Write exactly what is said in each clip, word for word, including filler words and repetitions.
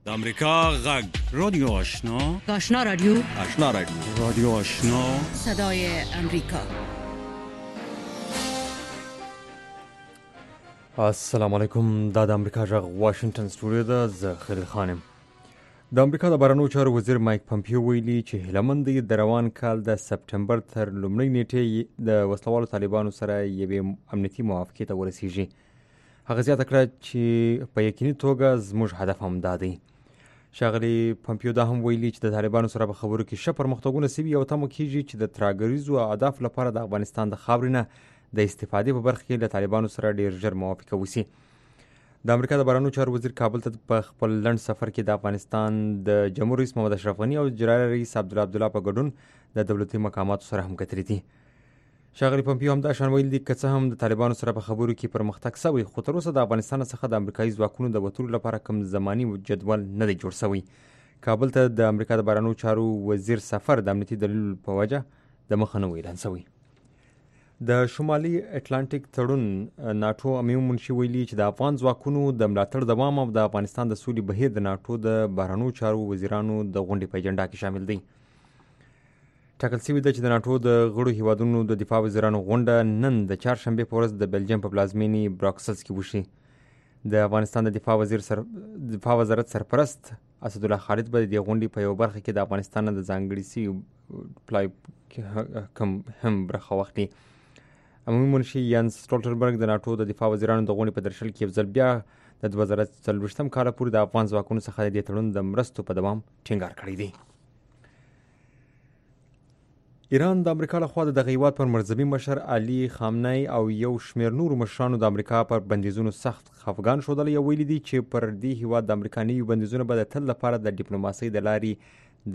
د امریکا غږ رادیو آشنا آشنا رادیو آشنا رادیو رادیو آشنا صدای امریکا. السلام علیکم. دا د امریکا غږ واشنگټن سټوډیو ده. زه خلیل خانم. د امریکا د بهرنیو چارو وزیر مایک پمپیو ویلي چې هیله مند دی د روان کال د سپټمبر تر لومړۍ نیټې د وسلوالو طالبانو سره یوې امنیتي موافقې ته ورسیږي. هغه زیاته کړه چې په یقیني توګه زموږ هدف هم دا دی. ښاغلي پمپیو دا هم ویلي چې د طالبانو سره په خبرو کې ښه پرمختګونه سوي او تمه کیږي چې د ترهګریزو اهدافو لپاره د افغانستان د خاورې نه د استفادې په برخه کې له طالبانو سره ډیر ژر موافقه وشي. د امریکا د بهرنیو چارو وزیر کابل ته په خپل لنډ سفر کې د افغانستان د جمهور رئیس محمد اشرف غني او جرایي رئیس عبدالله عبدالله په ګډون د دولتي مقاماتو سره هم کتلي دي. ښاغلي پمپیو هم دا شان ویلي دي که څه هم د طالبانو سره په خبرو کې پرمختګ سوی، خو تر اوسه د افغانستان څخه د امریکایي ځواکونو د وتلو لپاره کوم زماني جدول نه دی جوړ سوی. کابل ته د امریکا د بهرنیو چارو وزیر سفر د امنیتي دلیل په وجه د مخه نه و اعلان سوی. د شمالي اټلانټیک تړون ناټو امیر منشي ویلي چې د افغان ځواکونو د ملاتړ دوام او د افغانستان د سولې بهیر د ناټو د بهرنیو چارو وزیرانو د غونډې په اجنډا کې شامل دی. ټاکل شوي ده چې د ناټو د غړو هیوادونو د دفاع وزیرانو غونډه نن د چهارشنبې په ورځ د بلجیم په پلازمینې براکسلز کې وشي. د افغانستان د دفاع وزیر سر... دفاع وزارت سرپرست اسدالله خالد به د دې غونډې په یوه برخه کې د افغانستان د ځانګړي سوي پلای کم هم برخه واخلي. عمومي منشي یانس سټولټنبرګ د ناټو د دفاع وزیرانو د غونډې په درشل کې یو ځل بیا د دوه زره څلوېښتم کاله پورې د افغان ځواکونو څخه د دې تړون د مرستو په دوام ټینګار کړی دی. ایران د امریکا لخوا د دغه هیواد پر مرزبي مشر علي خامنه‌ای او یو شمېر نورو مشرانو د امریکا پر بندیزونو سخت خفګان ښودلی او ویلي دي چې پر دې هیواد د امریکا نوي بندیزونه به د تل لپاره د ډیپلوماسۍ د لارې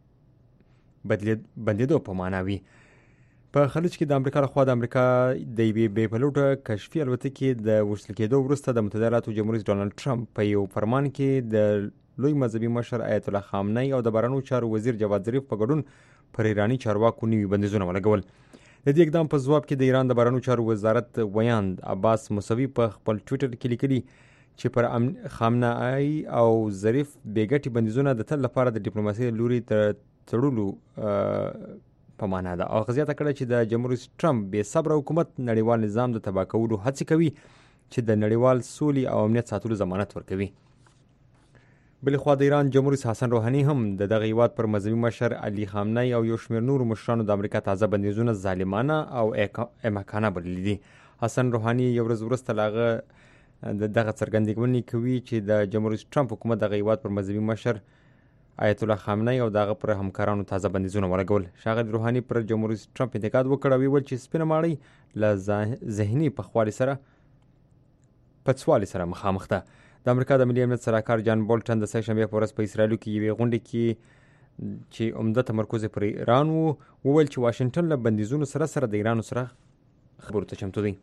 د بندېدو په معنا وي. په خلیج کې د امریکا لخوا د امریکا د یوې بې پلوټه کشفي الوتکې د وژل کېدو وروسته د متحده ایالاتو جمهور رئیس ډانلډ ټرمپ په یو فرمان کې د لوی مذهبي مشر آیت الله خامنه‌ای او د بهرنیو چارو وزیر جواد ظریف په ګډون پر ایراني چارواکو نوي بندیزونه ولګول. د دې اقدام په ځواب کې د ایران د بهرنیو چارو وزارت ویاند عباس موسوي په خپل ټویټر کې لیکلي چې پر خامنه‌ای او ظریف بې ګټې بندیزونه د تل لپاره د ډیپلوماسۍ لوري تر تړلو په معنا ده او زیاته کړه چې د جمهور رئیس ټرمپ بې صبره حکومت نړیوال نظام د تباه کولو هڅې کوي چې د نړیوال سولې او امنیت ساتلو ضمانت ورکوي. بلخوا د ایران جمهور رئیس حسن روحاني هم د دغه هیواد پر مذهبي مشر علي خامنه‌ای او یو شمېر نورو مشرانو د امریکا تازه بندیزونه ظالمانه او احمقانه بللي دي. حسن روحاني یو ورځ وروسته له هغه د دغه څرګندونې کوي چې د جمهور رئیس ټرمپ حکومت دغه هیواد پر مذهبي مشر آیت الله خامنه‌ای او دغه پر همکارانو تازه بندیزونه ولګول. ښاغلي روحاني پر جمهور رئیس ټرمپ انتقاد وکړ او ویل چې سپینه ماڼۍ له ذهني پخوالي سره پڅوالي سره مخامخ ده. د امریکا د ملي امنیت سلاکار جان بولټن د سه شنبې په ورځ په اسرائیلو کې یوې غونډې کې چې عمده تمرکز پر ایران وو وویل چې واشنګټن له بندیزونو سره سره د ایران سره خبرو ته چمتو دی.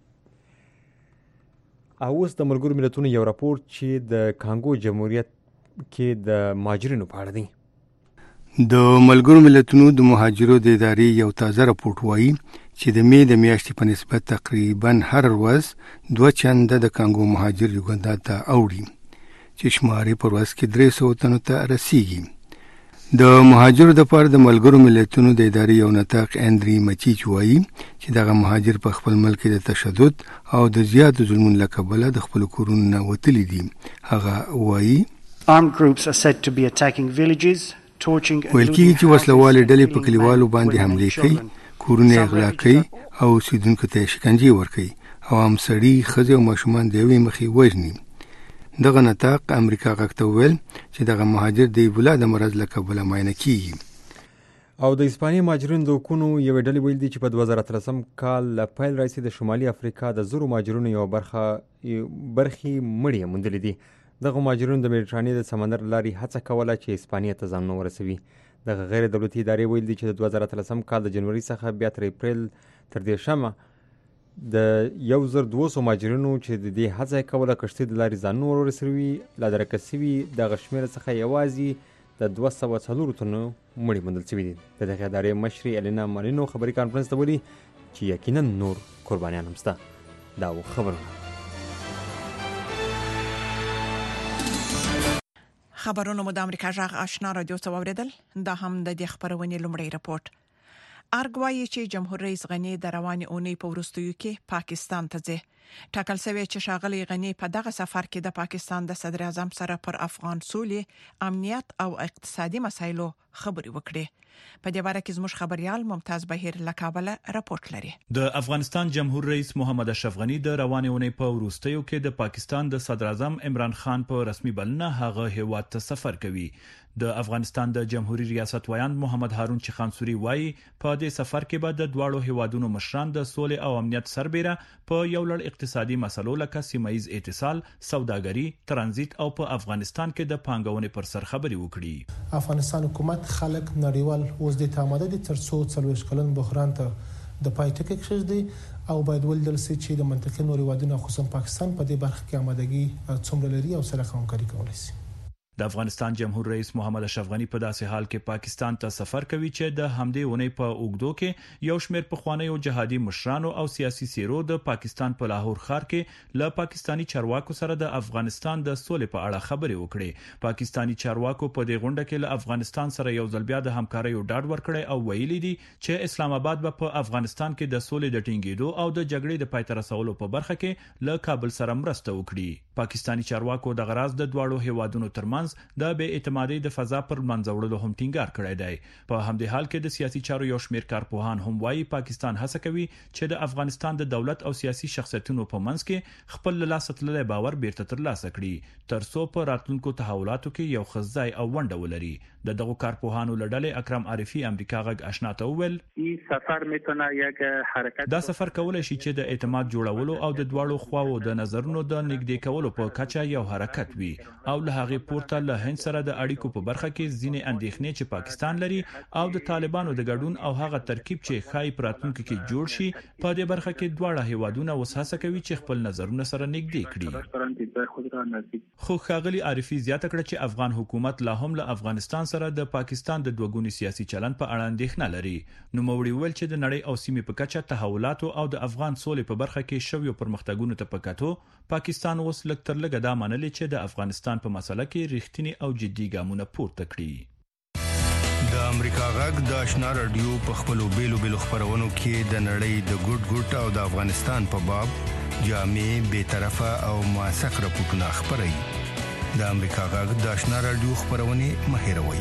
او اوس د ملګرو ملتونو یو راپور چې د کانګو جمهوریت کې د مهاجرینو په اړه دی. د ملګرو ملتونو د مهاجرو د ادارې یو تازه راپور وایي چې د می د میاشتې په نسبت تقریبا هر ورځ دوه چنده د کانګو مهاجر یوګاندا ته اوړي چې شمارې په ورځ کې درې سوه تنو ته رسیږي. د مهاجرو دپاره د ملګرو ملتونو د ادارې یو نطاق اندري مچیچ وایي چې دغه مهاجر په خپل ملک کې د تشدد او د زیاتو ظلمونو له کبله د خپلو کورونو نه وتلي دي. هغه وایي Armed groups are said to be attacking villages, torching and ویل کېږي چې وسلوالې ډلې په کلیوالو باندې حملې کوي، کورونه اغلا کوي او اوسیدونکو ته شکنجې ورکوي او هم سړي ښځې او ماشومان د یوې مخې وژني. دغه نطاق امریکا غږ ته وویل چې دغه مهاجر د ایبولا د مرض له کبله معاینه کیږي. او د اسپانیې مهاجرینو د حقونو یوې ډلې ویل دي چې په دوه زره اتلسم کال له پیل راهیسې د شمالي افریقا د زرو مهاجرینو یوه برخه برخې مړې موندلې دي. دغه مهاجرینو د مډیټرانې د سمندر لارې هڅه کوله چې اسپانیې ته ځانونه ورسوي. دغه غیر دولتي ادارې ویل دي چې د دوه زره اتلسم کال د جنوري څخه بیا تر اپریل تر دېرشمه د یو زر دوه سوه مهاجرینو چې د دې هڅه یې کوله کښتۍ د لارې ځانونه ورسوي له درکه سوي دغه شمېره څخه یوازې د دوه سوه څلورو تنو مړي موندل شوي دي. د دغې ادارې مشرې الینا مالینو خبري کانفرنس ته ویلي چې یقینا نور قربانیان هم شته. دا و خبرونه. خبرونه مو د امریکا جغ آشنا رادیو څو اوریدل دا هم د دې خبرونې لومړی رپورت. ارګوایي چې جمهور رئیس غنی د رواني اونۍ په وروستیو کې پاکستان ته ځي. ټاکل شوی چې شاغلی غنی په دغه سفر کې د پاکستان د صدر اعظم سره پر افغان سولې، امنیت او اقتصادي مسایلو خبري وکړي. په دې اړه کې زموږ خبريال ممتاز بهیر له کابل راپورټ لري. د افغانستان جمهور رئیس محمد اشرف غنی د رواني اونۍ په وروستیو کې د پاکستان د صدر اعظم عمران خان په رسمي بلنه هغه هیواد ته سفر کوي. د افغانستان د جمهوریت ریاست وایند محمد هارون چخانسوري وایي په دې سفر کې به د دواړو هیوادونو مشران د سولې او امنیت سربېره په یو لړ اقتصادي مسلو لکه سیمایي اتصال، سوداګري، ترانزیت او په افغانستان کې د پانګونې پر سر خبري وکړي. افغانستان حکومت خلک نړیوال اوس د تاماده د ترڅو څلويش کلن بحران ته د پای ټکی کېږي او باید ولدل سي چې د منطقې نوري وادونو خصوصا پاکستان په دې برخه کې آمادګي څومره لري او سره همکاري کولای شي. د افغانستان جمهور رئیس محمد اشرف غنی په داسې حال کې پاکستان ته سفر کوي چې د همدې ونې په اوګدو کې یو شمېر پخوانیو جهادي مشرانو او سیاسي سیرو د پاکستان په لاهور ښار کې له پاکستانی چارواکو سره د افغانستان د سولې په اړه خبرې وکړې. پاکستانی چارواکو په دې غونډه کې له افغانستان سره یو ځل بیا د همکارۍ ډاډ ورکړی او ویلي دي چې اسلام آباد به په افغانستان کې د سولې د ټینګېدو او د جګړې د پای ته رسولو په برخه کې له کابل سره مرسته وکړي. پاکستانی چارواکو د غراز د دواړو هیوادونو ترمنځ د بې اعتمادۍ د فضا پر منځوړلو هم ټینګار کړی دی. په همدې حال کې د سیاسي چارو یو شمېر کارپوهان هم وایي پاکستان هڅه کوي چې د افغانستان د دولت او سیاسي شخصیتونو په منځ کې خپل لاسه تللی باور بیرته ترلاسه کړي ترڅو په راتلونکو تحولاتو کې یو خزای او ونډه ولري. د دغه کارپوهانو لړلې اکرم عارفي امریکا غږ آشنا ته وویل این سفر میتونه یک حرکت دا سفر کولای شي چې د اعتماد جوړولو او د دواړو خواو د نظرونو د نږدې کولو په کچه یو حرکت وي او له هغه پورته له هند سره د اړیکو په برخه کې ځینې اندېښنې چې پاکستان لري او د طالبانو د ګډون او هغه ترکیب چې خای پراتونکو کې جوړ شي په دې برخه کې دواړه هیوادونه وساسه کوي چې خپل نظرونه سره نږدې کړي. خو ښاغلي عارفي زیاته کړه چې افغان حکومت لا هم له افغانستان سره د پاکستان د دوګونی سیاسي چلن په اړه اندېښنه لري. نو موري ویل چې د نړۍ او سیمې په کچه تحولات او د افغان سولې په برخه کې شویو پرمختګونو ته پکاتو پاکستان اوس لږ تر لږه دا منلي چې د افغانستان په مسله کې ریښتینی او جدي ګامونه پورته کړي. د امریکا غږ د آشنا رادیو په خپلو بیلو بیلو خبرونو کې د نړۍ د ګډ ګډ او د افغانستان په باب جامع، بے طرفه او موثق راپورټونه خبري. د امریکا غږ د آشنا رادیو خبرونه مهیروي.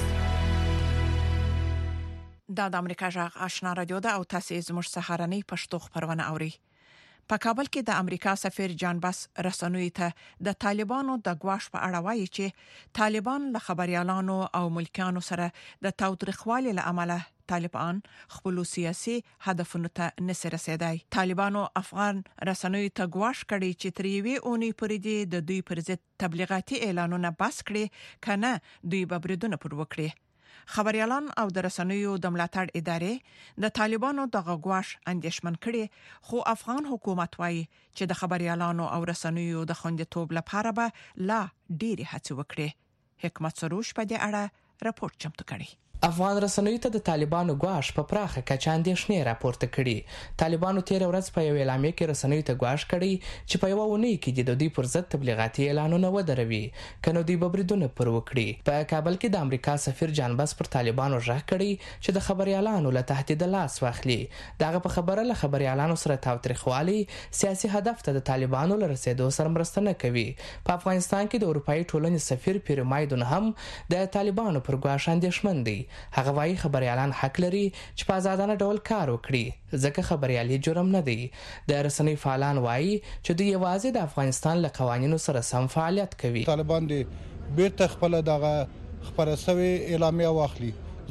دا د امریکا غږ آشنا رادیو ده او تاسو زموږ سهارنۍ پښتو خبرونه اورئ. په کابل کې د امریکا سفیر جان باس رسنوي ته د طالبانو د غواش په اړه وایي چې طالبان له خبريالانو او ملکانو سره د تاوتریخوالي له امله طالبان خپل سیاسي هدفونو ته نسي رسیدای. طالبانو افغان رسنوي ته غواش کړي چې تریوي اونۍ پرې دي د دوی پر ضد تبلیغاتي اعلانونه بس کړي کنه دوی به بریدونه پر وکړي. خبريالان او د رسنویو د ملاتړ ادارې د طالبانو د غواش اندیشمن کړي خو افغان حکومت وایي چې د خبريالانو او رسنویو د خوندیتوب لپاره به لا ډېری هڅې وکړي. حکمت سروش په دې اړه راپورټ چمتو کړي. افغان رسنوي ته د طالبانو غواش په پراخه کچه اندېښنې راپورته کړي. طالبانو تیر ورځ په یو اعلامیه کې رسنوي ته غواش کړي چې په یو ونې کې د دوی پر ضد تبلیغاتي اعلانونه ودروي کنه دوی به بریدونه پر وکړي. په کابل کې د امریکا سفیر جان باس پر طالبانو ژغ کړي چې د خبريالانو له تهدید لاس واخلي. دغه په خبره له خبريالانو سره تاوتریخوالي سیاسي هدف ته د طالبانو له رسیدو سره مرسته نه کوي. په افغانستان کې د اروپאי ټولنې سفیر پیرمایدون هم د طالبانو پر غواش اندېښمن دي. هغه وايي خبريالان حق لري چې په آزادانه ډول کار وکړي ځکه خبريالي جرم نه دی. د رسنۍ فعالان وايي چې دوی یوازې د افغانستان له قوانینو سره سم فعالیت کوي. طالبان دي بیرته خپل دغه خبرسوي اعلامیه واخلي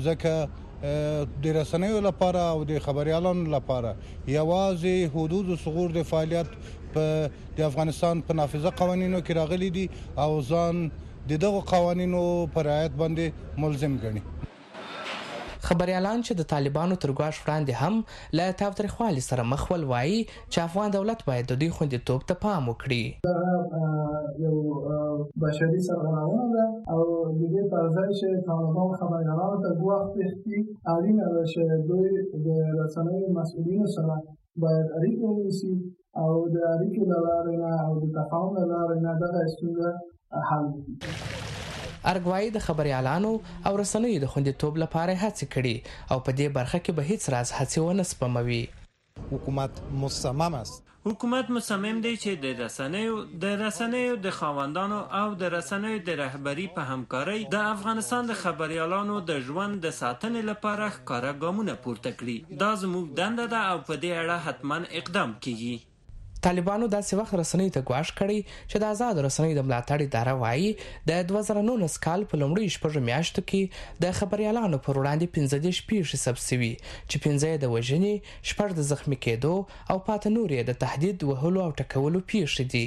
ځکه د رسنیو لپاره او د خبريالانو لپاره یوازې حدود صغور د فعالیت په د افغانستان په نافذه قوانینو کې راغلي دي او ځان د دغه قوانینو پر رعایت باندې ملزم ګڼي. خبريالان چې د طالبانو تر غواش وړاندې هم له تاوتریخوالي سره مخ ول وایي چې افغان دولت باید د دوی خوندیتوب ته پام وکړي. دا یو بشري سرغړونه ده او د دې پر ځای چې طالبان خبريالانو ته غواړي چې اړینه ده چې دوی د رسنیو مسؤلینو سره باید اړیکه ونیسي او د اړیکې له لارې نه او د تفاهم له لارې نه دغه ستونزه حل کړي. ارګوایي د خبريالانو او رسنیو د خوندیتوب لپاره هڅې کړي او په دې برخه کې به هیڅ راز هڅې ونه سپموي. حکومت مصمم است. حکومت مصمم دی چې د رسنیو د رسنیو د خاوندانو او د رسنیو د رهبری په همکارۍ د افغانستان د خبريالانو د ژوند د ساتنې لپاره ښکاره ګامونه پورته کړي. دا زموږ دنده ده او په دې اړه حتما اقدام کیږي. طالبانو داسې وخت رسنیو ته ګواښ کړی چې د آزاد رسنیو د ملاتړ اداره وایي د دوه زره نولس کال په لومړیو شپږو میاشتو کې د خبريالانو پر وړاندې پنځه دېرش پیښې ثبت شوي چې پنځه یې د وژنې، شپږ د زخمي کېدو او پاته نور یې د تهدید وهلو او ټکولو پیښې دي.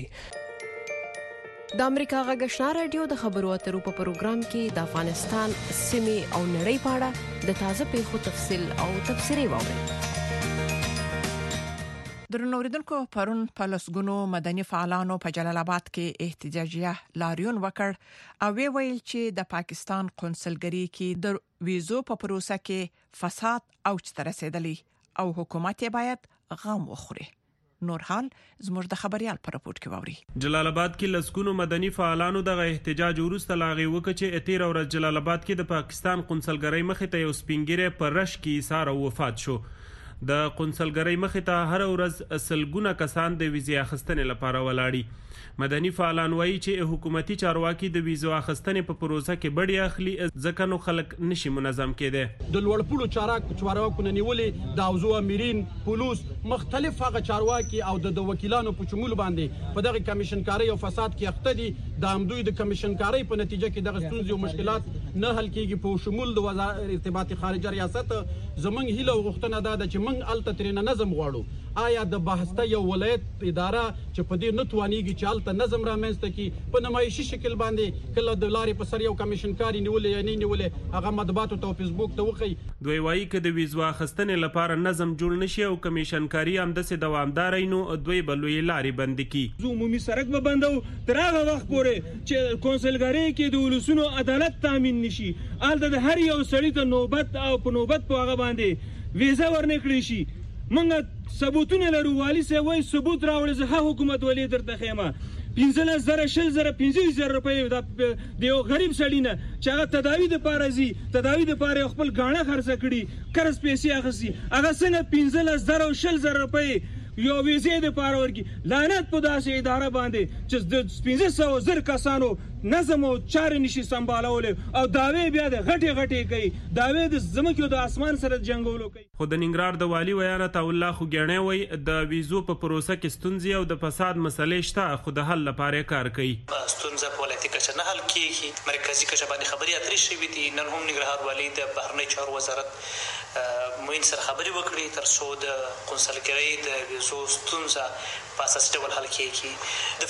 د امریکا غږ آشنا رادیو د خبرو اترو په پروګرام کې د افغانستان سیمې او نړۍ په اړه د تازه پیښو تفصیل او تبصرې واورئ. درنو اوریدونکو، پرون په لسګونو مدني فعالانو په جلال آباد کې احتجاجیه لاریون وکړ او وی ویل چې د پاکستان قونسلګری کې د ویزو په پروسه کې فساد اوج ته رسیدلی او حکومت یې باید غم وخوري. نور حال زموږ د خبريال پر راپورټ کې ووري. جلال آباد کې لسګونو مدني فعالانو د احتجاج وروسته لاغي وکړ چې اتیر ورځ جلال آباد کې د پاکستان قونسلګری مخې ته یو سپینګری پر رش کې ایثار او وفات شو. د قونسلګری مخې ته هر ورځ سلګونه کسان د ویزې اخیستنې لپاره ولاړی. مدني فعالان وایي چې حکومتي چارواکي د ویزو اخیستنې په پروسه کې بډې اخلي ځکه نو خلک نشي منظم کېدی. د لوړپوړو چارواکو چارواکو نیولې د اوزو امرین پولیس مختلف هغه چارواکي او د وکیلانو په شمول باندې په دغه کمیشن کاری او فساد کې اخته دي. د امدوی د کمیشن کاری په نتیجه کې دغه ستونزې او مشکلات نه حل کیږي. په شمول د وزارت ارتباطي خارجه ریاست زمونږ هیله او غوښتنه ده چې موږ الته ترې نظم غواړو. آیا د بحث یو ولایت اداره چې په دې نه توانیږي چې الته نظم رامنځته کړي په نمایشي شکل باندې کله د لارې په سر یو کمیشن کاری نیولې یا نه نیولې هغه مطبوعاتو ته فیسبوک ته وخی. دوی وایي چې د ویزو اخیستنې لپاره نظم جوړ نشي او کمیشن کاری هم داسې دوامدار نو دوی بلوي لارې بند کړي. عمومي سړک به بندو تر هغه وخت پورې چې کونسلګری کې د ولسونو عدالت تامین نشي. الته د هر یو سړي ته نوبت او په نوبت په هغه باندې ویزا ورنکړي شي. منګه ثبوتونه لرو. والی سه وای ثبوت راوړل زه حکومت ولې درته خېمه پنځه زره شل زره پنځه زره روپۍ د یو غریب سړی نه چې هغه تداوی د پاره زی تداوی د پاره خپل غاڼه خرڅ کړي قرض پیسې اخسي هغه څنګه پنځه زره شل زره روپۍ یو ویزې د پاره ورکی. لعنت په داسې اداره باندې چې د پنځه سوه زر کسانو نظم او چارې نشي سمبالول او داوی بیا د غټي غټي کوي. داوی د زمکو د اسمان سره جنگولو کوي. خو د ننګرهار د والی ویانت الله خو ګڼې وای د ویزو په پروسه کې ستونزې او د فساد مسلې شته خو د حل لپاره کار کوي. ستونزه په ولایتي کچه نه حل کیږي. مرکزی کچه باندې خبري اترې شوې دي. نن هم ننګرهار والی د بهرنی چارو وزارت موین سره خبري وکړي تر څو د قونسلګری د ویزو ستونزه په اساسي ډول حل کیږي. د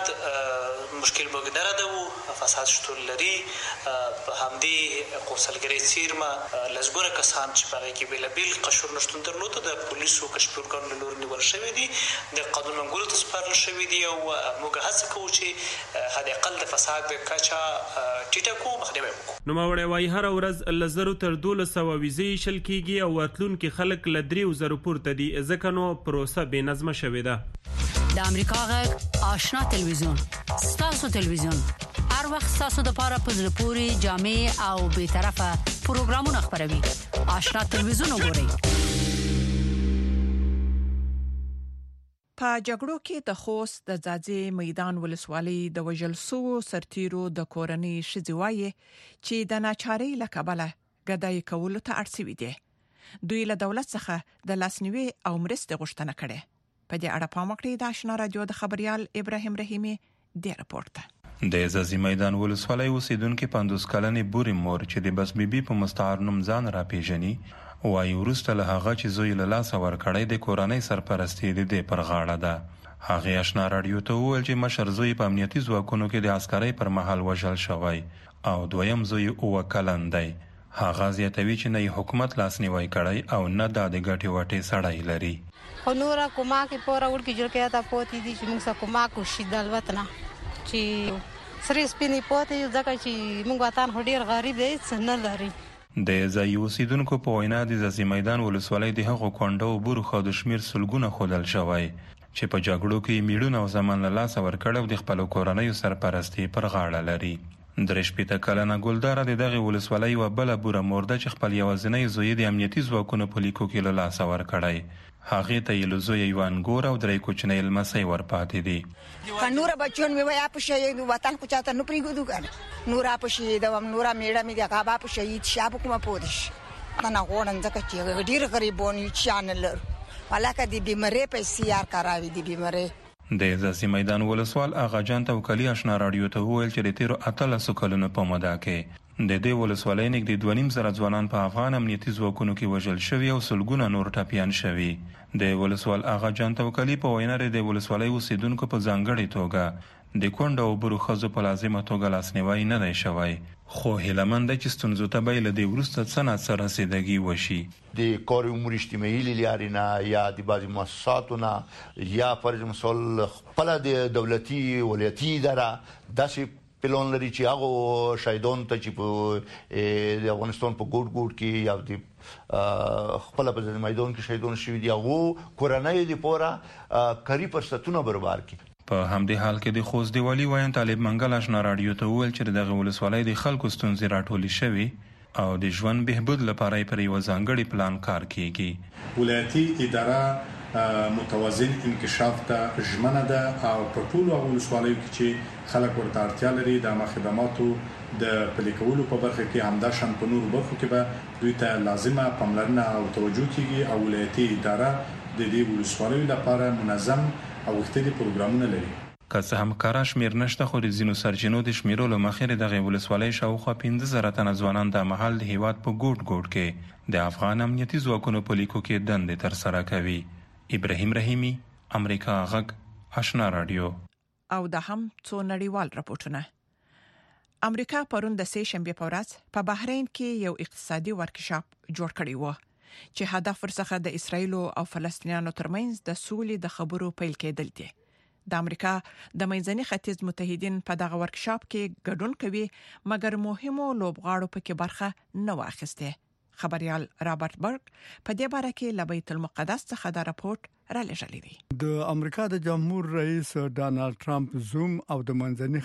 فساد مشکل بګدره ده او فساد شتون لري. په همدې قونسلګری سیرما لزګونه کسان چې په کې بل بل قشور نشټون درلوده د پولیسو کشفورګانو له لوري نیول شوی دي د قانون منګولو ته سپارل شوی دي او موږ هڅه کوو چې حد اقل د فساد کچا ټیټه کوو مخنیوي وکړو. نو ماوړی وای هر ورځ لزرو تر دولس سوه ویزې شل کیږي او ورتلونکي خلک ل درې زره پورته دي ځکه نو پروسه بې نظمه شوې ده. د امریکا غږ آشنا تلویزیون ستاسو تلویزیون هر وخت ستاسو د پاره په زړه پوري جامع او به طرفه پروګرامونه خبروي. آشنا تلویزیون وګورئ. په جګړو کې د خوست د ځاځي میدان ولسوالۍ د وژل سو سرتیرو د کورنۍ شذوایي چې د ناچارۍ لکبله غدای کول ته اړسوي دي. دوی له دولت څخه د لاسنیوي او مرستې غوښتنه کړې. په دې اړه پام وکړئ. د آشنا رادیو د خبريال ابراهيم رحیمي د راپورټ ته. د ځاځي میدان ولسوالۍ اوسیدونکو پندوس کلنې بوري مور چې د بس بیبي په مستعار نوم ځان را پیژني وایي وروسته له هغه چې زوی له لاس ورکړی د کورنۍ سرپرستی د پر غاړه ده. هغه آشنا رادیو ته وویل چې مشر زوی په امنیتي ځواکونو کې د عسکرۍ پر مهال وژل شوی او دویم زوی اوه کلن دی. هغه زیاتوي چې نه حکومت لاسنیوي کړی او نه د ګټي وټي سړی لري. خو نورا کومه کې پورا ورکی جوړ کړه تا پوتې دي چې موږ سره کومه کو شي د وطن چې سری سپینې پوتې ځکه چې موږ وطن هډیر غریب دی څنګه لري. د ځای اوسیدونکو په وینا د ځاځي میدان ولسوالۍ د هغو کونډو بورو خو د شمیر سلګونه خودل شوی چې په جګړو کې میړونه او زمان له لاس ورکړو د خپل کورنۍ سرپرستی پر غاړه لري. درې شپېته کلنه ګلداره د دغه ولسوالۍ یوه بله بوره مورده چې خپل یوازینی زوی د امنیتي ځواکونو په لیکو کې له لاسه ورکړی. هغې ته یې له زوی یو انګور او درې کوچنی لمسی ورپاتې دي. که نوره بچیان مې وای په شهید وطن خو چاته نه پرېږدو کنه نوره په شهید وم نوره میړه مې د هغه په شهید شا په کومه پوه شي نه غواړم ځکه چې ډېر غریبان یو چا نه لرو هلکه د بیمارۍ پیسې یار کراوي د بیمارۍ. د ځاځي میدان ولسوال اغاجان توکلي اشنا راډیو ته وویل چې د تیرو اتلسو کلونو په موده کې د دې ولسوالۍ نږدې دوه نیم زره ځوانان په افغان امنیتي ځواکونو کې وژل شوي او سلګونه نور ټپیان شوي. د ولسوال اغاجان توکلي په وینا د ولسوالۍ اوسیدونکو په ځانګړې توګه د کونډو او بورو ښځو په لازمه توګه لاسنیوی نه دی شوی، خو هیله مند ده چې ستونزو ته به یې له دې وروسته څه ناڅه رسیدګي وشي. د کار امور اجتماعي له لارې نه یا د بعضې مؤسساتو نه یا فرض مثال خپله د دولتي ولایتي اداره داسې پلان لري چې هغه شهیدان ته چې په د افغانستان په ګوټ ګوټ کې یا د خپل په میدان کې شهیدان شوي دي هغه کورنۍ د پوره کاری فرصتونه برابر کړي. په همدې حال کې د خوست دیوالي وایي طالب منګل اشنا راډیو ته وویل چې دغه ولسوالۍ د خلکو ستونزې راټولې شوي او د ژوند بهبود لپاره یې پر یوه ځانګړي پلان کار کیږي. ولایتي اداره متوازن انکشاف ته ژمنه ده او په ټولو ولسوالیو کې چې خلک ورته اړتیا لري د خدماتو د پلي کولو په برخه کې همدا شان په نورو برخو کې به دوی ته لازمه پاملرنه او توجه کیږي او ولایتي اداره د دې ولسوالیو لپاره منظم او وختي پروګرامونه لري. که څه هم کارا شمیر نشته خو د ځینو سرچینو د شمیرو له مخې دغه ولسوالۍ شاوخوا پنځه زره تنه ځوانان د مهال د هیواد په ګوټ ګوټ کې د افغان امنیتي ځواکونو په لیکو کې دندې ترسره کوي. ابراهیم رحیمی، امریکا غږ، آشنا راډیو. او د هم څو نړیوال راپورټونه. امریکا پرون د سه شنبه په ورځ په بحرین کې یو اقتصادي ورکشاپ جوړ کړی و چې هدف ورڅخه د اسرایل او فلسطینیانو ترمنځ د سولې د خبرو پیل کېدل دي. د امریکا د منځني ختیځ متحدین په دغه ورکشاپ کې ګډون کوي مګر مهمو لوبغاړو پکې برخه نه واخیسته. خبريال رابرټ برګ په دې باره کې له بیت المقدس څخه دا راپورټ را لېږلی دی. د امریکا د جمهور رئیس ډانلډ ټرمپ زوم او د منځني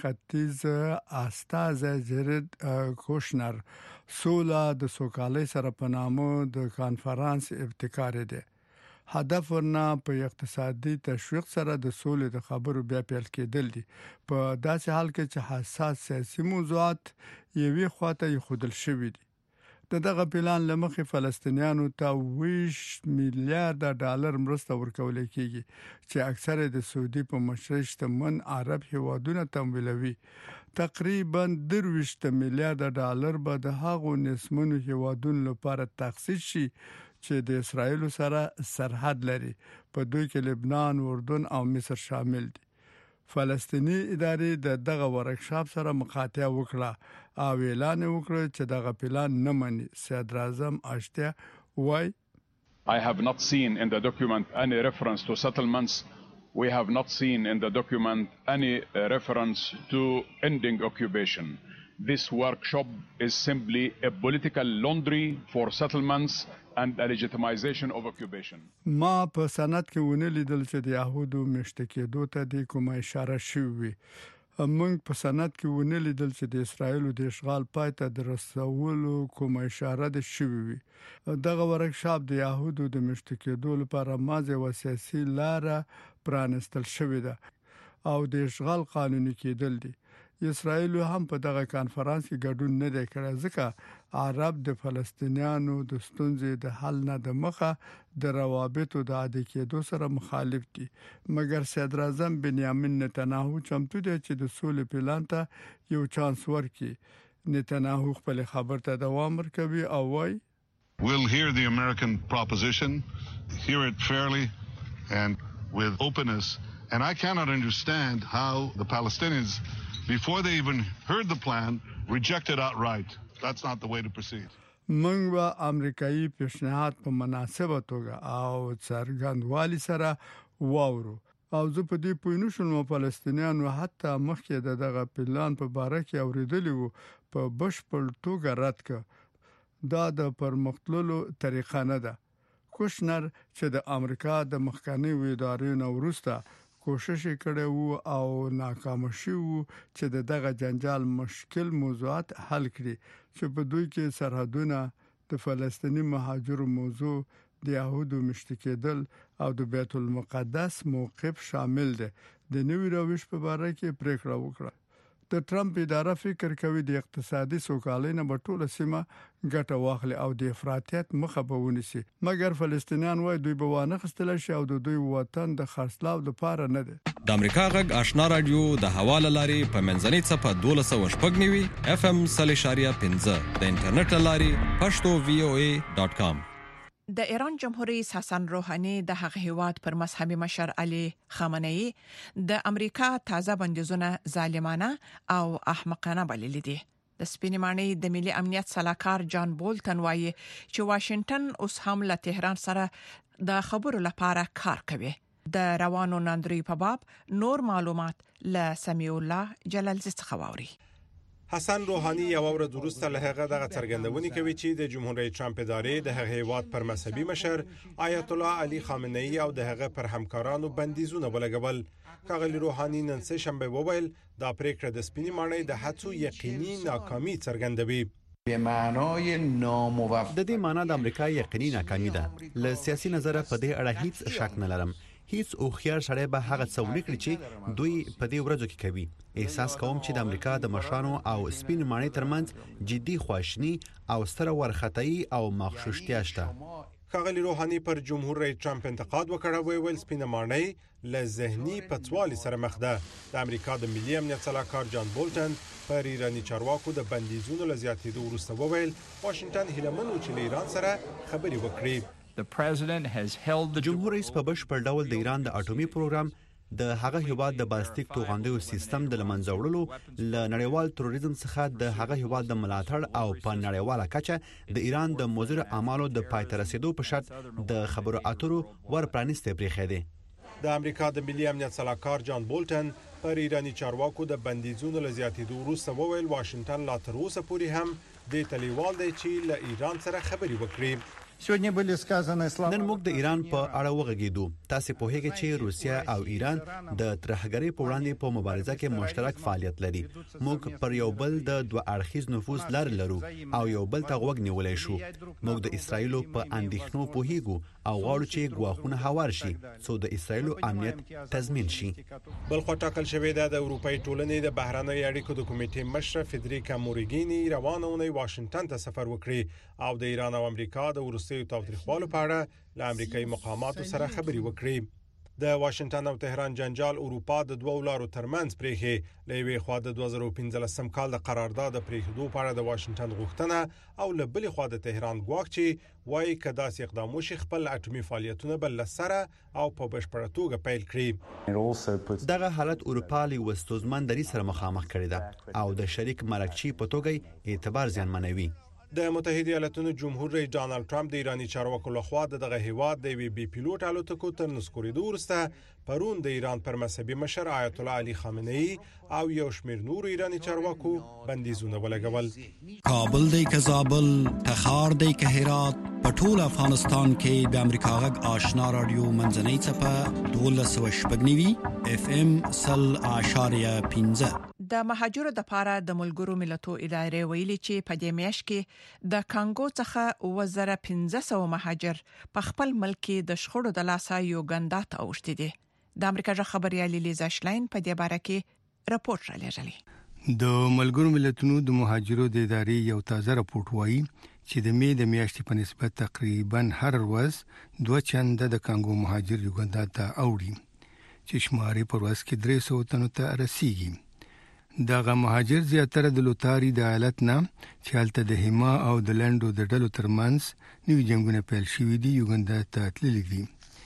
ختیځ استازی جرد کوشنر سولا د سوکالۍ سره په نامه د کانفرنس ابتکار دی. هدف ورنه په اقتصادي تشویق سره د سولې د خبرو بیا پیل کېدل دي په داسې حال کې چې حساس سیاسي موضوعات یوې خواته خودل شوي دي. دغه پلان لمخې فلسطینیانو ته ویش میلیارډ ډالر مرسته ورکول کېږي چې اکثره د سعودي په مشرۍ شتمن عرب هیوادونو تمویلوي. تقریبا درویشت میلیارډ ډالر به د هغو نسمنو هیوادونو لپاره تخصیص شي چې د اسرایل سره سرحد لري، په دوی کې لبنان، اردن او مصر شامل دي. فلسطینی ادارې د دغه ورکشاپ سره مقاطعه وکړه او اعلان وکړ چې دغه پلان نه مني. صدر اعظم اشتیا وای I have not seen in the document any reference to settlements. We have not seen in the document any reference to ending occupation. This workshop is simply a political laundry for settlements and a legitimization of occupation. ما په سند کې ونه لیدل چې د يهودو مشت کېدو ته د کومه اشاره شوی. موږ په سند کې ونه لیدل چې د اسرایل د اشغال پای ته د رسولو کومه اشاره ده شوی. دغه ورکشاپ د يهودو د مشت کېدو لپاره مازه و سیاسي لار پرانستل شوی ده او د اشغال قانوني کېدل دي. اسرائیل هم په دغه کانفرنس کې ګډون نه دی کړی ځکه عرب د فلسطینیانو د ستونزې د حل نه د مخه د روابطو د عادي کېدو سره مخالف دي. مګر صدر اعظم بنیامین نتنیاهو چمتو دی چې د سولې پلان ته یو چانس ورکړي. نتنیاهو خپل خبر ته دوام ورکوي او وایي We'll hear the American proposition, hear it fairly and with openness, and I cannot understand how the Palestinians, before they even heard the plan, rejected outright. That's not the way to proceed. موږ به امریکایي پیشنهاد په مناسبه توګه او څرګندوالي سره واورو او زه په دې پوه نه شوم فلسطینیانو حتی مخکې د دغه پلان په باره کې اوریدلی وو په بشپړ توګه رد کړ. دا د پرمختللو طریقه نه ده. کوشنر چې د امریکا د مخکنی ادارې نو وروسته کوشش کړی وو او ناکام شو چې دغه جنجال مشکل موضوعات حل کړي چې په دوی کې سرحدونه د فلسطینی مهاجرو موضوع د يهودو مشتکیدل او د بیت المقدس موقف شامل دي د نوي روش په اړه کې پریکړه وکړه د ټرمپ اداره فکر کوي د اقتصادي سوکالۍ نه په ټوله سیمه ګټه واخلي او د افراطیت مخه به ونیسي مګر فلسطینیان وايي دوی به وانه خستل شي او د دوی وطن د خرڅلاو لپاره نه دي د امریکا غږ آشنا رادیو د حواله لاري په منځنۍ صفه دولس او شپږ نیوي اف ام صلی شاریه پنځه د انټرنیټ لاري پښتو وی او ای ډاٹ کام د ایران جمهور رئیس حسن روحاني د هغه هیواد پر مذهبي مشر علي خامنه‌ای د امریکا تازه بندیزونه ظالمانه او احمقانه بللي دي د سپینماني د ملي امنیت صلاحکار جان بولتن وایي چې واشنگټن اوس هم له تهران سره د خبرو لپاره کار کوي د روانو ناندري په باب نور معلومات له سمیع الله جلالزی څخه واوري حسن روحاني یو ورځ وروسته له هغه دغه څرګندونې کوي چې د جمهور رئیس ټرمپ ادارې د هغه هیواد پر مذهبي مشر آیت الله علي خامنه‌ای او د هغه پر همکارانو بندیزونه ولګول ښاغلي روحاني نن سه شنبه وویل دا پریکړه د سپینې ماڼۍ د هڅو یقیني ناکامي څرګندوي به معنای ناموفق د دې معنی د امریکا یقیني ناکامي ده له سیاسي نظره په دې اړه هیڅ شک نه لرم هیڅ اوخیار سړی به هغه څه ونکړي چې دوی په دې ورځو کې کوي احساس کوم چې د امریکا د مشرانو او سپین ماڼۍ ترمنځ جدي خواشني او ستره ورختۍ او مخشوشتیا شته ښاغلي روحاني پر جمهور رئیس ټرمپ انتقاد وکړ او ویل سپین ماڼۍ له ذهني پڅوالي سره مخ ده د امریکا د ملي امنیت صلاحکار جان بولتن پر ایراني چارواکو د بندیزونو له زیاتېدو وروسته وویل واشنگټن هیلمن و چې له ایران سره خبرې وکړي The president has held the جمهور رئیس په بشپړ ډول د ایران د اټومي پروګرام د هغه هیواد د بالستیک توغندیو سیستم د لمنځه وړلو ل نړیوال تروریزم څخه د هغه هیواد د ملاتړ او په نړیواله کچه د ایران د مضر اعمالو د پایته رسیدو په شرط د خبرو اترو ور پرانیسته پریخي دي د امریکا د ملي امنیت صلاحکار جان بولتن پر ایراني چارواکو د بندیزونو له زیاتېدو وروسته وویل واشنگټن لا تر اوسه پورې هم د تلیوال دی چې له ایران سره خبرې وکړي نن موږ د ایران په اړه وغږیدو تاسو په هغه چې روسیا او ایران د ترهګرۍ په وړاندې په مبارزه کې مشترک فعالیت لري موږ پر یو بل د دوه اړخیز نفوذ لر لرو او یو بل ته غوږ نیولای شو موږ د اسرایل په اندېښنو پوهیږو او غواړو چې ګواښونه هوار شي څو د اسرایل امنیت تضمین شي بل خو ټاکل شوی د اروپای ټولنې د بهرنۍ اړیکو د کمیټې مشر فدریکا موریګینی روانه ونې واشنگټن ته سفر وکړي او د ایران او امریکا د ورستیو تاوتریخوالو په اړه له امریکایي مقاماتو سره خبرې وکړي د واشنگټن او تهران جنجال اروپا د دوه لارو ترمنځ پریخي له یوې خوا د دوه زره پنځلسم کال د قرارداد د پریښودو په اړه د واشنگټن غوښتنه او له بلې خوا د تهران ګواښ چې وايي کدا سي اقدام وشي خپل اټومي فعالیتونه بل سره او په بشپړه توګه پیل کړي دغه حالت اروپا له وستوزمن دري سره مخامخ کړي ده او د شریک مرکچی په توګه اعتبار ځانمنوي د متحده ایالاتونو جمهور رئیس ډانلډ ټرمپ د ایرانی چارواکو لخوا دغه هیواد د وی بي پیلوټ الوتکو تر نسکوریدو وروسته پرون د ایران پر مذهبي مشر آیت الله علي خامنه‌ای او یو شمېر نور ایرانی چارواکو بندیزونه ولګول کابل دی که زابل تخار دی که هرات په ټول افغانستان کې د امریکا غږ آشنا رادیو منځنۍ صفه دولس او شپږ نیوي اف ام سل اشاریه پنځه د مهاجرو د پاره د ملګرو ملتونو ادارې ویلي چې په دې میاشت کې د کانګو څخه اووه زره پنځه سوه مهاجر په خپل ملک کې د شخړو د لاسه یوګاندا ته اوښتي دي د امریکا ژغ خبريالي لیزا شلاین په دې باره کې راپور را لېږلی د ملګرو ملتونو د مهاجرو د ادارې یو تازه راپور وایي چې د می د میاشتې په نسبت تقریبا هر ورځ دوه چنده د کانګو مهاجر یوګاندا ته اوړي چې شمارې په ورځ کې درې سوه تنو ته رسیږي دغه مهاجر زیاتره د لوتاری د ایالت نه چې هلته د هما او د لندو د ډلو ترمنځ نوي جنگونه پیل شوي دي یوګاندا ته تللي دي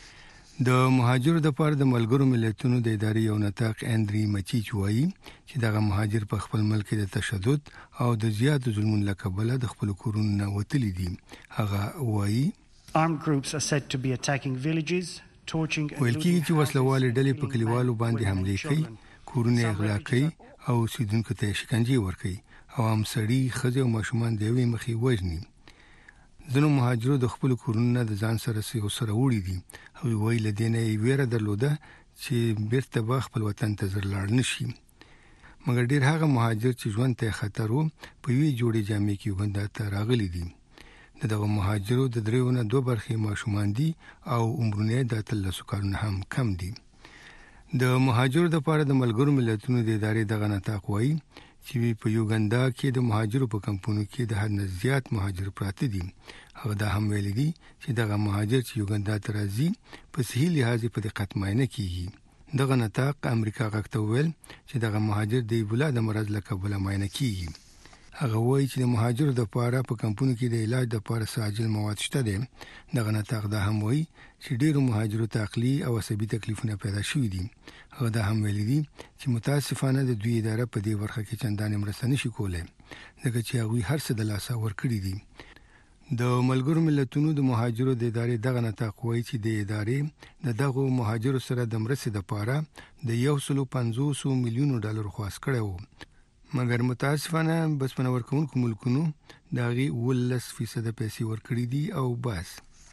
د مهاجرو د پاره د ملګرو ملتونو د ادارې یو نطاق اندري مچیچ وایي چې دغه مهاجر په خپل ملک د تشدد او د زیاتو ظلمونو له کبله د خپل کورونو نه وتلي دي هغه وایي armed groups are said to be attacking villages torching ویل کېږي چې وسلوال ډلې په کلیوالو باندې حمله کوي کورونه اغلا کوي او سیدونکو ته شکنجه ورکوي او هم سړي خځې او ماشومان د یوې مخې وژني ځینو مهاجرو د خپل کورونو د ځان سره سیو سره وړي دي او ویل دي نه ویره درلوده چې بیرته به خپل وطن ته ځړل نشي. مګر ډیر هغه مهاجر چې ژوند ته خطر وو په وی جوړې جامې کې یوګندا ته راغلي دي. دغه مهاجرو د دریونه دوه برخې ماشومان دي او عمرونه د تلسو کارونه هم کم دي. د مهاجرو د لپاره د ملګرو ملتونو د ادارې دغه نتاق وایي چې په یوګندا کې د مهاجرو په کمپونو کې د حد نه زیات مهاجر پراته دي. هغه دا هم ویلي دي چې دغه مهاجر چې یوګندا ته راځي په صحیح لحاظ په دقت معاینه کیږي. دغه نتاق امریکا غاکته ویل چې دغه مهاجر د ایبولا د مرض له کبله معاینه کیږي. هغه وایي چې د مهاجرو د لپاره په کمپونو کې د علاج د لپاره ساجل مواد شته دي. دغه نتاق دا هم وایي چې ډیرو مهاجرو ته عقلي او عصبي تکلیفونه پیدا شوي دي. هغه دا هم ویلي دي چې متاسفانه د دوی اداره په دې برخه کې چندانې مرسته نشي کولای ځکه چې هغه هر څه د لاسه ورکړي دي. د ملګرو ملتونو د مهاجرو د ادارې دغه نتاق وایي چې د ادارې د دغه مهاجرو سره د مرستې لپاره د یو سل پنځوس میلیون ډالر خواست کړی وو. مګر متاسفانه بسپنه ورکوونکو ملکونو دغه ولس فیصد پیسې ورکړي دي او بس.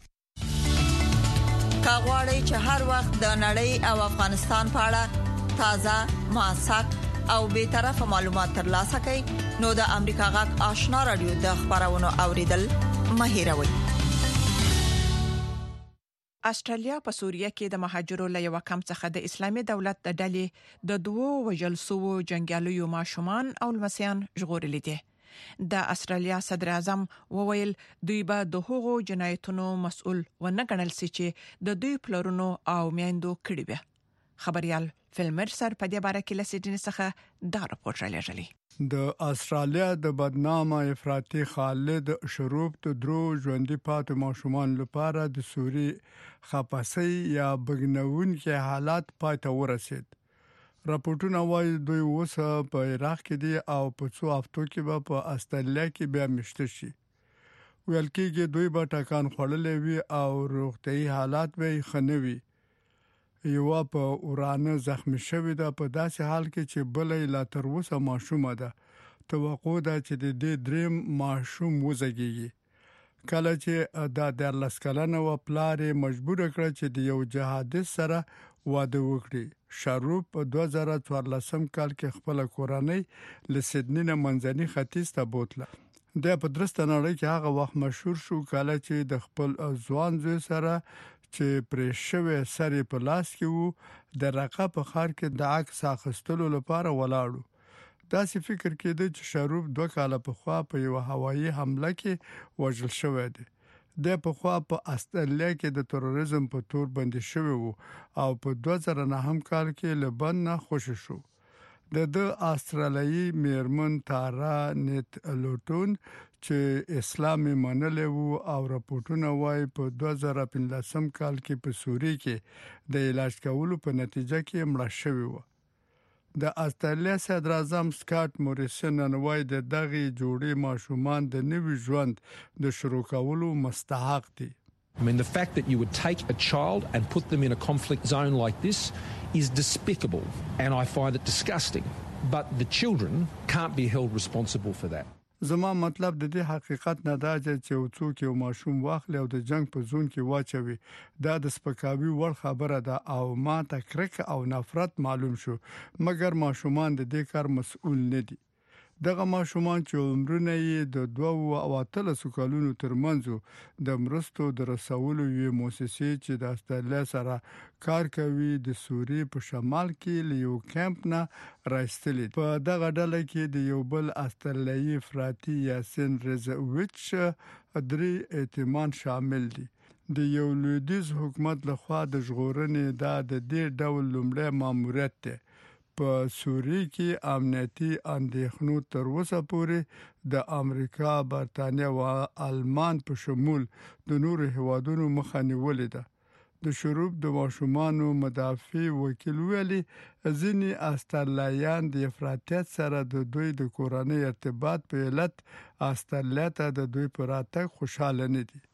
کاغوري چې هر وخت د نړۍ او افغانستان په اړه تازه ماسک او به طرفه معلومات ترلاسه کړئ نو د امریکا غږ آشنا رادیو د خبرونو اوریدل مهیروي. استرالیا په سوریه کې د مهاجرو له یو کم څخه د اسلامي دولت د ډلې د دوو وژل شوو جنگیالیو ماشومان او لمسیان ژغورل دي. د استرالیا صدر اعظم وویل دوی به د هغو جنایتونو مسؤل ونه ګڼل شي چې د دوی پلرونو او میندو کړي وي. خبريال فلمر سر په دې باره کې لسیدنی څخه دا راپور راغلی. د استرالیا د بدنامه افراطي خالد شروب د درو ژوندۍ پاتې ماشومان لپاره د سوري خپاسي یا بګنون کې حالات پای ته ورسید. راپورټونه وايي دوی اوس په عراق کې دي او په څو هفتو کې به په استرالیا کې بیا مشته شي. ویل کېږي دوی به ټکان خوړلې وي او روغتيایي حالات به خنوي. یو په اورانه زخمی شوی ده په داسې حال کې چې بلې لا تر اوسه ماشومه ده. توقع ده چې د دې دریم ماشوم وزګيږي. کله چې دا د لسکلنه و پلار مجبور کړ چې د یو جهادي سره واده وکړي. شاروب په دوه زره څوارلسم کال کې خپل کورنۍ له سیدنی نه منځني ختیځ ته بوتله. د په درسته نړۍ کې هغه وخت مشهور شو کله چې د خپل ځوان زوی سره چې پرې شوی سری په لاس کې وو د رقه په خار کې د عکس اخیستلو لپاره ولاړو. دا څه فکر کېده چې شاروب دوه کاله په خوا په یو هوایي حمله کې وژل شوی دی. د په خوا په استرالیا کې د تروریزم په تور باندې شوی وو او په دوه زره نهم کال کې لبنان نه خوشی شو. د د استرالیایي میرمن تارا نیت لوټون چې اسلام منلې وو او راپورټونه وايي په دوه زره پنځلسم کال کې په سوري کې د علاج کولو په نتیجه کې مړه شوی و. د استرالیا صدر اعظم سکاټ موریسن نوای د دغه جوړې ماشومان د نوي ژوند د شروع کولو مستحق دي. I mean, the fact that you would take a child and put them in a conflict zone like this is despicable, and I find it disgusting. But the children can't be held responsible for that. زما مطلب د دې حقیقت نه دا چې یو څوک یو ماشوم واخلي او د جنگ په زون کې واچوي دا د سپکاوي ور خبره ده او ما تکرک او نفرت معلوم شو مګر ماشومان د دې کار مسؤل نه دي. دغه ماشومان چې عمرونه یې د دوه او اتلسو کلونو ترمنځ د مرستو د رسولو یو مؤسسې چې د استرالیا سره کار کوي د سوري په شمال کې لیو کیمپ نه راستلې. په دغه ډله کې د یو بل استرالیایي افراطي یاسین رزویچ درې اعتماد شامل دي. د یو لویدیز حکومت لخوا د ژغورنې د دې ډول لومړی ماموریت دی. په سوري کې امنیتي اندېښنو تر اوسه پورې د امریکا، برتانیا او آلمان په شمول د نورو هیوادونو مخه نیولې ده. د شروب د ماشومانو مدافع وکیل ویلي ځینې استرالیایان د افراطیت سره د دوی د کورنۍ ارتباط په علت استرالیا ته د دوی پر راتګ خوشاله نه دي.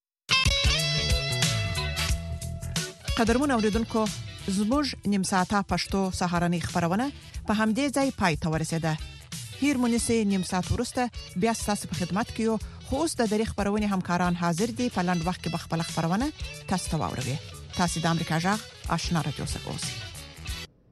قدرمن اوریدونکو زموږ نیم ساعته پښتو سهارنۍ خبرونه په همدې ځای پای ته ورسېده. هیر مونږه نیم ساعت ورسته بیا تاسو په خدمت کې یو خو اوس د دری خبرونه همکاران حاضر دي په لاند وخت کې بخپل خبرونه تاسو ته واوروي. تاسو د امریکا جغ آشنا رادیو څخه اوسئ.